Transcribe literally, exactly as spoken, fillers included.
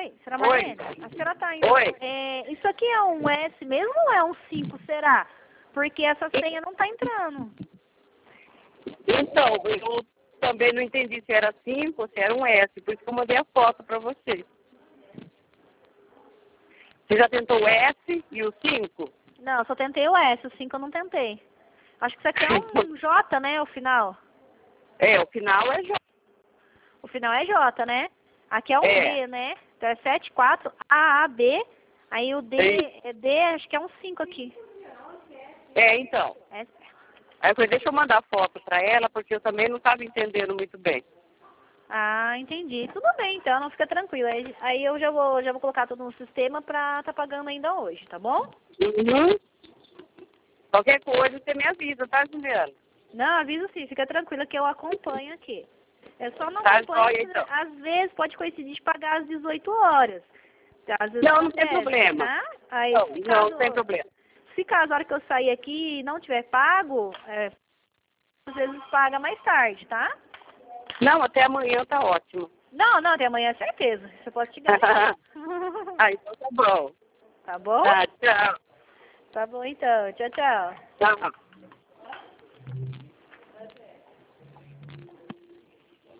Oi, senhora Oi. Marlene, a senhora tá indo. Oi. É, isso aqui é um S mesmo ou é um cinco, será? Porque essa senha não tá entrando. Então, eu também não entendi se era cinco ou se era um S, por isso que eu mandei a foto para você. Você já tentou o S e o cinco? Não, eu só tentei o S, o cinco eu não tentei. Acho que isso aqui é um J, né, o final. É, o final é J. O final é J, né? Aqui é um É. D, né? Então é sete, quatro, A, A, B. Aí o D, É. é D, acho que é um cinco aqui. É, então. É. Aí eu falei, deixa eu mandar a foto para ela, porque eu também não estava entendendo muito bem. Ah, entendi. Tudo bem, então, não fica tranquilo. Aí, aí eu já vou, já vou colocar tudo no sistema pra tá pagando ainda hoje, tá bom? Uhum. Qualquer coisa você me avisa, tá, Juliana? Não, aviso sim, fica tranquila que eu acompanho aqui. Eu só não Tá acompanho, jóia, então. às vezes pode coincidir de pagar às dezoito horas. Às vezes Não, não tem acontece, problema. tá? Aí, Não, se não, caso, sem problema. se caso a hora que eu sair aqui e não tiver pago, é, às vezes paga mais tarde, tá? Não, até amanhã tá ótimo. Não, não, até amanhã é certeza. Você pode te garantir. Ah, então tá bom. Tá bom? Tá, tchau. Tá bom então. Tchau, tchau. Tchau.